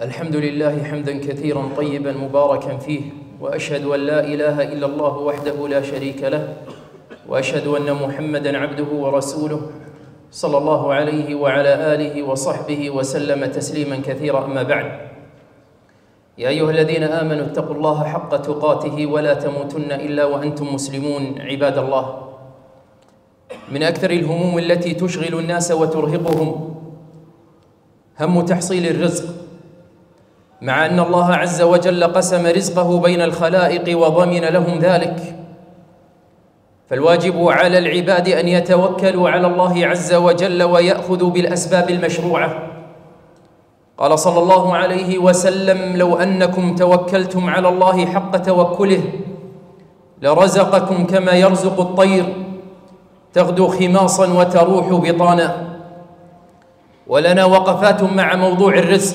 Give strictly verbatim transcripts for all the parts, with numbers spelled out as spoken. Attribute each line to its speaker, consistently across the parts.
Speaker 1: الحمد لله حمدا كثيرا طيبا مباركا فيه، وأشهد أن لا إله إلا الله وحده لا شريك له، وأشهد أن محمدا عبده ورسوله صلى الله عليه وعلى آله وصحبه وسلم تسليما كثيرا. أما بعد، يا أيها الذين آمنوا اتقوا الله حق تقاته ولا تموتن إلا وأنتم مسلمون. عباد الله، من أكثر الهموم التي تشغل الناس وترهقهم هم تحصيل الرزق، مع أن الله عز وجل قسم رزقه بين الخلائق وضمن لهم ذلك. فالواجب على العباد أن يتوكلوا على الله عز وجل ويأخذوا بالأسباب المشروعة. قال صلى الله عليه وسلم: لو أنكم توكلتم على الله حق توكله لرزقكم كما يرزق الطير تغدو خماصا وتروح بطانا. ولنا وقفات مع موضوع الرزق.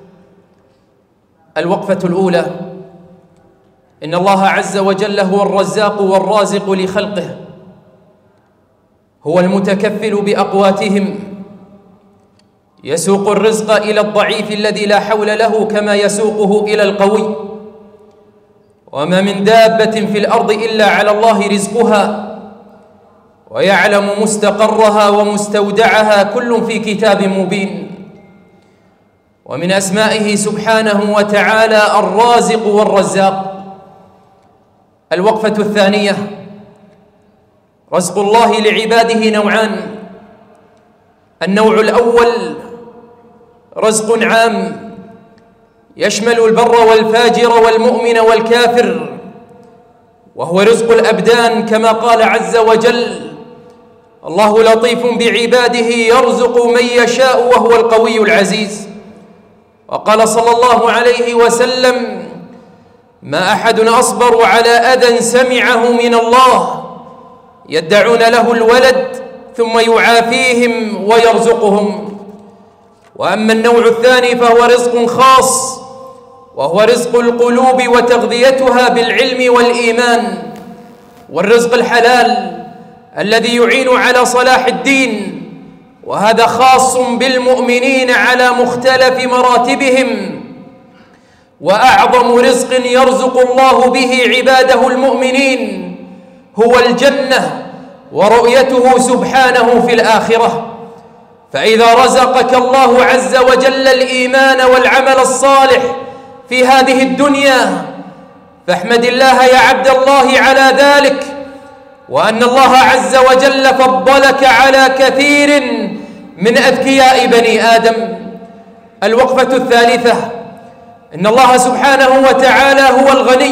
Speaker 1: الوقفة الأولى: إن الله عز وجل هو الرزاق والرازق لخلقه، هو المتكفل بأقواتهم، يسوق الرزق إلى الضعيف الذي لا حول له كما يسوقه إلى القوي. وما من دابة في الأرض إلا على الله رزقها، ويعلم مستقرها ومستودعها كل في كتاب مبين. ومن أسمائه سبحانه وتعالى الرازق والرزاق. الوقفة الثانية: رزق الله لعباده نوعان. النوع الأول رزق عام يشمل البر والفاجر والمؤمن والكافر، وهو رزق الأبدان، كما قال عز وجل: الله لطيف بعباده يرزق من يشاء وهو القوي العزيز. وقال صلى الله عليه وسلم: ما أحد أصبر على أذى سمعه من الله يدعون له الولد ثم يعافيهم ويرزقهم. وأما النوع الثاني فهو رزق خاص، وهو رزق القلوب وتغذيتها بالعلم والإيمان، والرزق الحلال الذي يعين على صلاح الدين، وهذا خاص بالمؤمنين على مختلف مراتبهم. وأعظم رزق يرزق الله به عباده المؤمنين هو الجنة ورؤيته سبحانه في الآخرة. فإذا رزقك الله عز وجل الإيمان والعمل الصالح في هذه الدنيا فاحمد الله يا عبد الله على ذلك، وأن الله عز وجل فضلك على كثير من أذكياء بني آدم. الوقفة الثالثة: إن الله سبحانه وتعالى هو الغني،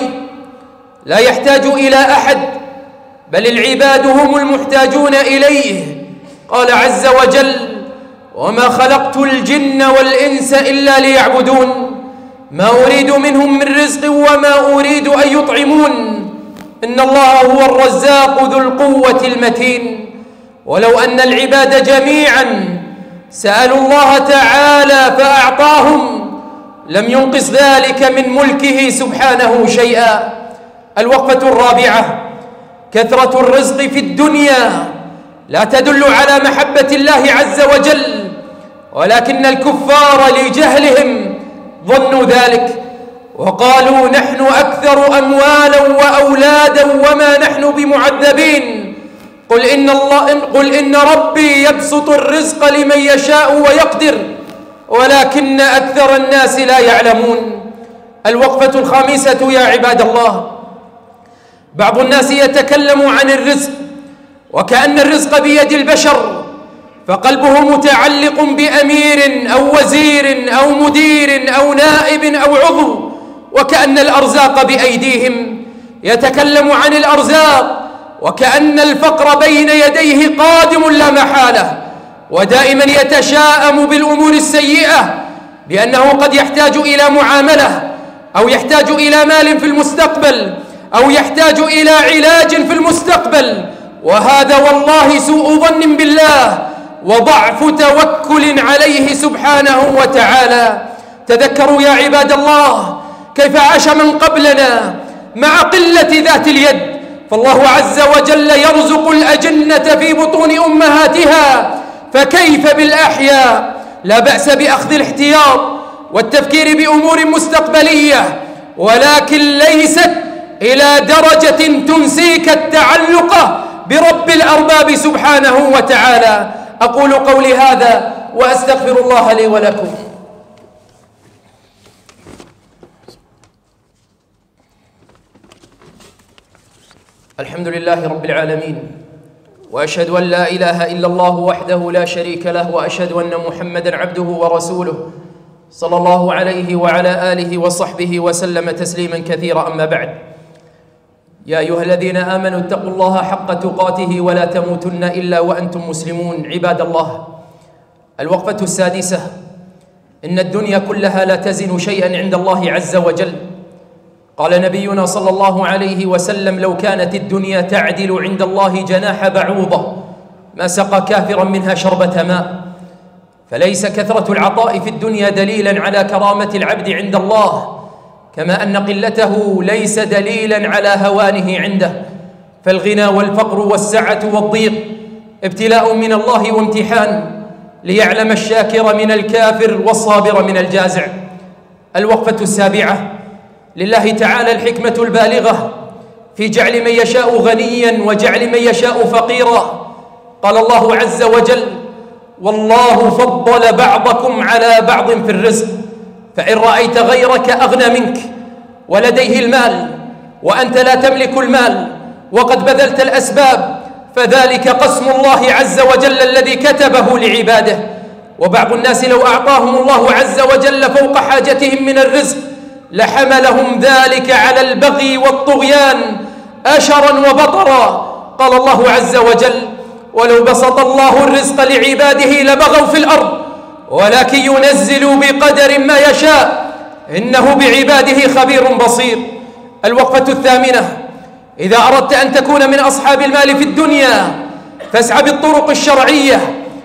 Speaker 1: لا يحتاج إلى أحد، بل العباد هم المحتاجون إليه. قال عز وجل: وما خلقت الجن والإنس إلا ليعبدون ما أريد منهم من رزق وما أريد أن يطعمون إن الله هو الرزاق ذو القوة المتين. ولو أن العباد جميعا سألوا الله تعالى فأعطاهم لم ينقص ذلك من ملكه سبحانه شيئا. الوقفة الرابعة: كثرة الرزق في الدنيا لا تدل على محبة الله عز وجل، ولكن الكفار لجهلهم ظنوا ذلك وقالوا: نحن أكثر أموالا وأولادا وما نحن بمعذبين. قل إن الله قل إن ربي يبسط الرزق لمن يشاء ويقدر ولكن أكثر الناس لا يعلمون. الوقفة الخامسة يا عباد الله: بعض الناس يتكلم عن الرزق وكأن الرزق بيد البشر، فقلبه متعلق بأمير أو وزير أو مدير أو نائب أو عضو، وكأن الأرزاق بأيديهم. يتكلم عن الأرزاق وكأن الفقر بين يديه قادم لا محالة، ودائما يتشاءم بالأمور السيئة بأنه قد يحتاج إلى معاملة، أو يحتاج إلى مال في المستقبل، أو يحتاج إلى علاج في المستقبل. وهذا والله سوء ظن بالله وضعف توكل عليه سبحانه وتعالى. تذكروا يا عباد الله كيف عاش من قبلنا مع قلة ذات اليد، فالله عز وجل يرزق الأجنة في بطون أمهاتها، فكيف بالأحياء؟ لا بأس بأخذ الاحتياط والتفكير بأمور مستقبلية، ولكن ليست إلى درجة تنسيك التعلق برب الأرباب سبحانه وتعالى. أقول قولي هذا وأستغفر الله لي ولكم. الحمد لله رب العالمين، وأشهد أن لا إله إلا الله وحده لا شريك له، وأشهد أن محمدًا عبده ورسوله صلى الله عليه وعلى آله وصحبه وسلم تسليمًا كثيرا. أما بعد، يا أيها الذين آمنوا اتقوا الله حق تقاته ولا تموتن إلا وأنتم مسلمون. عباد الله، الوقفة السادسة: إن الدنيا كلها لا تزن شيئا عند الله عز وجل. قال نبينا صلى الله عليه وسلم: لو كانت الدنيا تعدل عند الله جناح بعوضة ما سقى كافرا منها شربة ماء. فليس كثرة العطاء في الدنيا دليلا على كرامة العبد عند الله، كما أن قلته ليس دليلا على هوانه عنده. فالغنى والفقر والسعة والضيق ابتلاء من الله وامتحان، ليعلم الشاكر من الكافر والصابر من الجازع. الوقفة السابعة: لله تعالى الحكمة البالغة في جعل من يشاء غنيا وجعل من يشاء فقيرا. قال الله عز وجل: والله فضل بعضكم على بعض في الرزق، فإن رأيت غيرك أغنى منك ولديه المال وأنت لا تملك المال وقد بذلت الأسباب، فذلك قسم الله عز وجل الذي كتبه لعباده. وبعض الناس لو أعطاهم الله عز وجل فوق حاجتهم من الرزق لحملهم ذلك على البغي والطغيان أشرا وبطرا. قال الله عز وجل: ولو بسط الله الرزق لعباده لبغوا في الأرض ولكن ينزل بقدر ما يشاء إنه بعباده خبير بصير. الوقفة الثامنة: إذا أردت أن تكون من أصحاب المال في الدنيا فاسعى بالطرق الشرعية،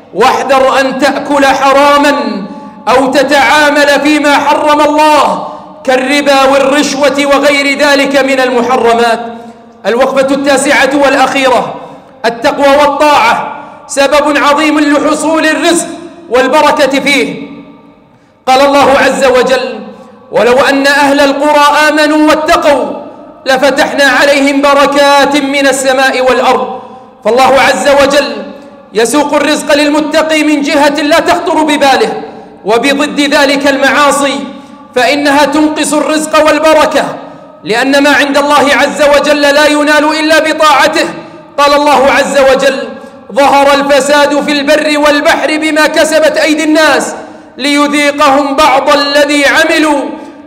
Speaker 1: واحذر أن تأكل حراما أو تتعامل فيما حرم الله كالربا والرشوة وغير ذلك من المحرمات. الوقفة التاسعة والأخيرة: التقوى والطاعة سبب عظيم لحصول الرزق والبركة فيه. قال الله عز وجل: ولو أن أهل القرى آمنوا واتقوا لفتحنا عليهم بركات من السماء والأرض. فالله عز وجل يسوق الرزق للمتقي من جهة لا تخطر بباله، وبضد ذلك المعاصي فإنها تنقص الرزق والبركة، لأن ما عند الله عز وجل لا ينال إلا بطاعته. قال الله عز وجل: ظهر الفساد في البر والبحر بما كسبت أيدي الناس ليذيقهم بعض الذي عملوا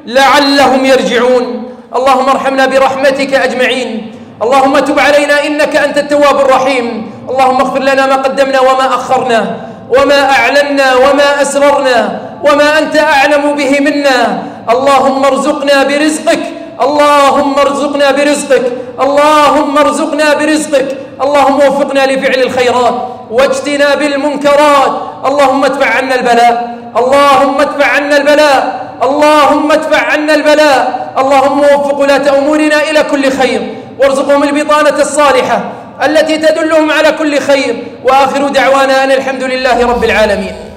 Speaker 1: لعلهم يرجعون. اللهم ارحمنا برحمتك أجمعين. اللهم تب علينا إنك أنت التواب الرحيم. اللهم اغفر لنا ما قدمنا وما أخرنا وما أعلنا وما أسررنا وما أنت أعلم به منا. اللهم ارزقنا برزقك، اللهم ارزقنا برزقك، اللهم ارزقنا برزقك. اللهم وفقنا لفعل الخيرات واجتناب المنكرات. اللهم ادفع عنا البلاء، اللهم ادفع عنا البلاء، اللهم ادفع عنا البلاء. اللهم وفق ولاة أمورنا إلى كل خير، وارزقهم البطانة الصالحة التي تدلهم على كل خير. وآخر دعوانا أن الحمد لله رب العالمين.